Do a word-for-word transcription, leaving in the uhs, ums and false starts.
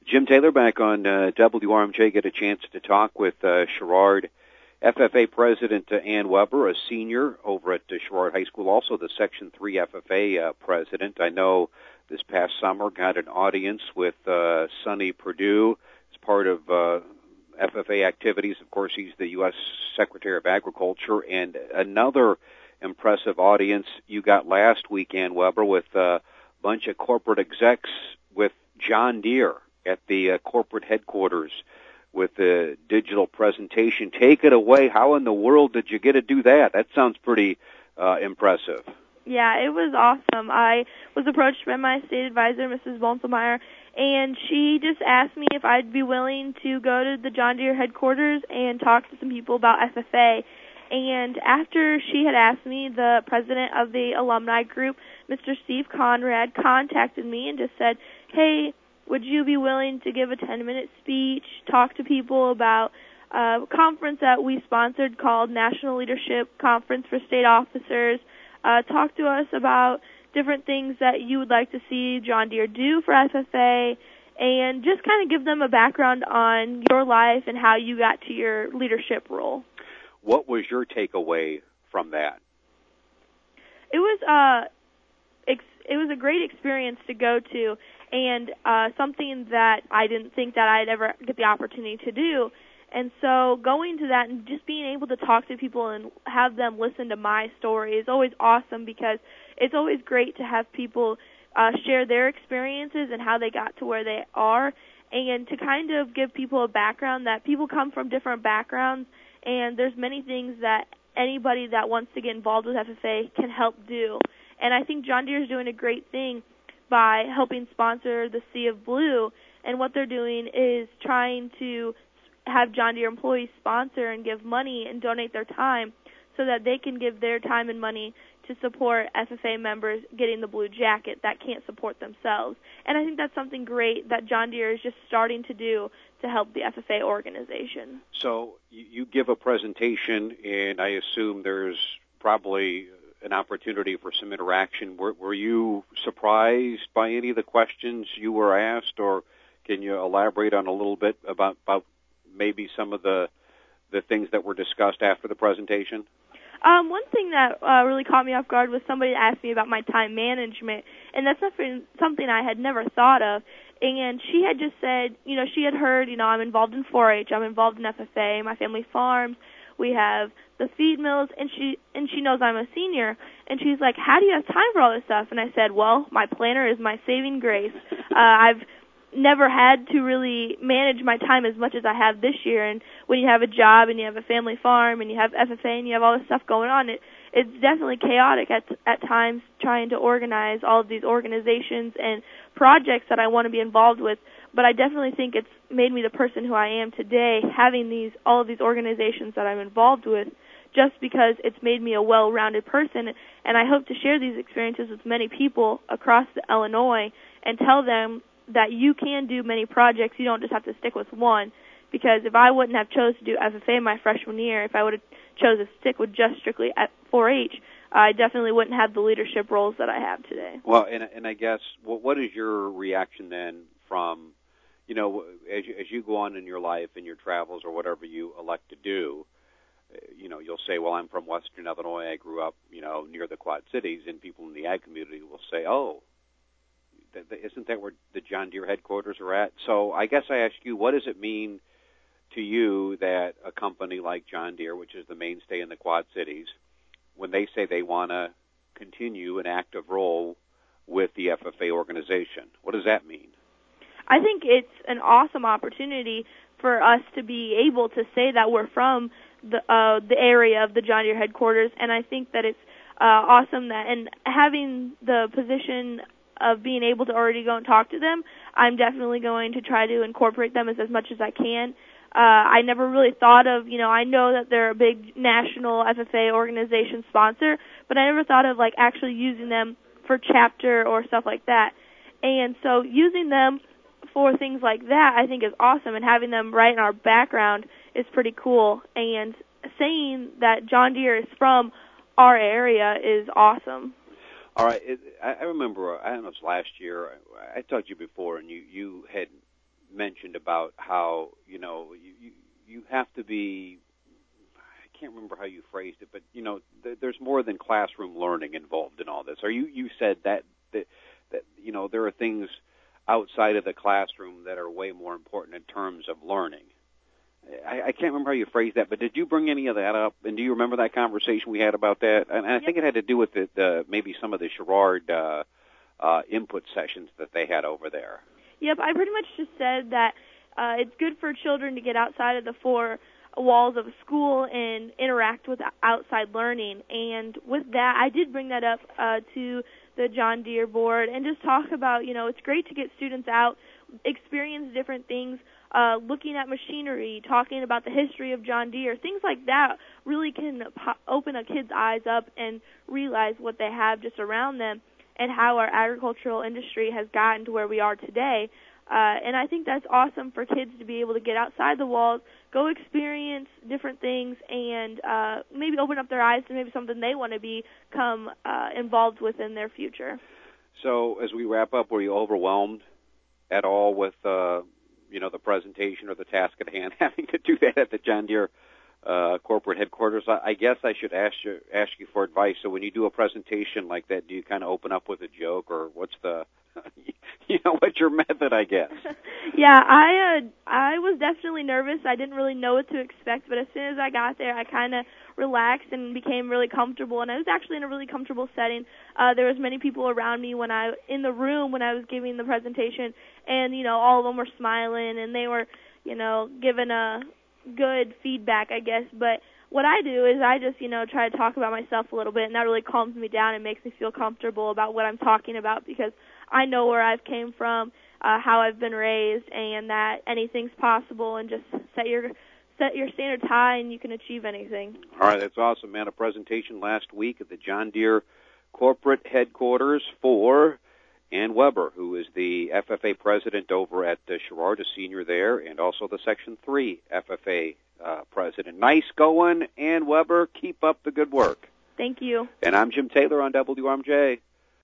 Jim Taylor back on uh, W R M J. Get a chance to talk with uh, Sherrard F F A President uh, Ann Weber, a senior over at uh, Sherrard High School, also the Section three F F A uh, President. I know this past summer got an audience with uh, Sonny Perdue as part of uh, F F A activities. Of course, he's the U S Secretary of Agriculture. And another impressive audience you got last week, Ann Weber, with a bunch of corporate execs with John Deere at the uh, corporate headquarters with the digital presentation. Take it away. How in the world did you get to do that? That sounds pretty uh, impressive. Yeah, it was awesome. I was approached by my state advisor, Missus Bonselmeyer, and she just asked me if I'd be willing to go to the John Deere headquarters and talk to some people about F F A. And after she had asked me, the president of the alumni group, Mister Steve Conrad, contacted me and just said, hey, would you be willing to give a ten-minute speech, talk to people about a conference that we sponsored called National Leadership Conference for State Officers, uh, talk to us about different things that you would like to see John Deere do for F F A, and just kind of give them a background on your life and how you got to your leadership role. What was your takeaway from that? It was uh, ex- it was a great experience to go to, and uh, something that I didn't think that I'd ever get the opportunity to do. And so going to that and just being able to talk to people and have them listen to my story is always awesome, because it's always great to have people uh, share their experiences and how they got to where they are, and to kind of give people a background that people come from different backgrounds, and there's many things that anybody that wants to get involved with F F A can help do. And I think John Deere is doing a great thing by helping sponsor the Sea of Blue, and what they're doing is trying to have John Deere employees sponsor and give money and donate their time so that they can give their time and money to support F F A members getting the blue jacket that can't support themselves. And I think that's something great that John Deere is just starting to do to help the F F A organization. So you give a presentation, and I assume there's probably an opportunity for some interaction. Were, were you surprised by any of the questions you were asked, or can you elaborate on a little bit about, about maybe some of the the things that were discussed after the presentation? Um, one thing that uh, really caught me off guard was somebody asked me about my time management, and that's something, something I had never thought of. And she had just said, you know, she had heard, you know, I'm involved in four H, I'm involved in F F A, my family farms, we have the feed mills, and she and she knows I'm a senior, and she's like, how do you have time for all this stuff? And I said, well, my planner is my saving grace. Uh, I've never had to really manage my time as much as I have this year, and when you have a job and you have a family farm and you have F F A and you have all this stuff going on, it it's definitely chaotic at at times trying to organize all of these organizations and projects that I want to be involved with. But I definitely think it's made me the person who I am today, having these all of these organizations that I'm involved with, just because it's made me a well-rounded person. And I hope to share these experiences with many people across Illinois and tell them that you can do many projects. You don't just have to stick with one. Because if I wouldn't have chose to do F F A my freshman year, if I would have chose to stick with just strictly at four H, I definitely wouldn't have the leadership roles that I have today. Well, and, and I guess, what, what is your reaction then from, you know, as you, as you go on in your life, in your travels, or whatever you elect to do, you know, you'll say, well, I'm from Western Illinois, I grew up, you know, near the Quad Cities, and people in the ag community will say, oh, th- th- isn't that where the John Deere headquarters are at? So I guess I ask you, what does it mean to you that a company like John Deere, which is the mainstay in the Quad Cities, when they say they want to continue an active role with the F F A organization, what does that mean? I think it's an awesome opportunity for us to be able to say that we're from the uh, the area of the John Deere headquarters, and I think that it's uh, awesome that, and having the position of being able to already go and talk to them, I'm definitely going to try to incorporate them as, as much as I can. Uh, I never really thought of, you know, I know that they're a big national F F A organization sponsor, but I never thought of, like, actually using them for chapter or stuff like that. And so using them for things like that I think is awesome, and having them right in our background is pretty cool. And saying that John Deere is from our area is awesome. All right. It, I remember, I don't know, it was last year, I, I talked to you before, and you, you had mentioned about how, you know, you, you, you have to be, I can't remember how you phrased it, but, you know, th- there's more than classroom learning involved in all this. Or you, you said that, that, that, you know, there are things outside of the classroom that are way more important in terms of learning. I, I can't remember how you phrased that, but did you bring any of that up? And do you remember that conversation we had about that? And, and I yep. think it had to do with the, the, maybe some of the Sherrard uh, uh, input sessions that they had over there. Yep, I pretty much just said that uh, it's good for children to get outside of the four walls of a school and interact with outside learning. And with that, I did bring that up uh, to the John Deere board and just talk about, you know, it's great to get students out, experience different things, uh, looking at machinery, talking about the history of John Deere. Things like that really can po- open a kid's eyes up and realize what they have just around them and how our agricultural industry has gotten to where we are today. Uh, and I think that's awesome for kids to be able to get outside the walls, go experience different things, and uh, maybe open up their eyes to maybe something they want to become uh, involved with in their future. So as we wrap up, were you overwhelmed at all with, uh, you know, the presentation or the task at hand, having to do that at the John Deere uh, corporate headquarters? I, I guess I should ask you, ask you for advice. So when you do a presentation like that, do you kind of open up with a joke, or what's the, you know, what's your method, I guess? Yeah, I uh, I was definitely nervous. I didn't really know what to expect, but as soon as I got there, I kind of relaxed and became really comfortable. And I was actually in a really comfortable setting. Uh, there was many people around me when I in the room when I was giving the presentation, and you know, all of them were smiling and they were, you know, giving a good feedback, I guess. But what I do is I just, you know, try to talk about myself a little bit, and that really calms me down and makes me feel comfortable about what I'm talking about, because I know where I've came from, uh, how I've been raised, and that anything's possible, and just set your set your standards high and you can achieve anything. All right, that's awesome, man. A presentation last week at the John Deere corporate headquarters for Ann Weber, who is the F F A president over at uh, Sherrard, a senior there, and also the Section three F F A uh, president. Nice going, Ann Weber. Keep up the good work. Thank you. And I'm Jim Taylor on W R M J.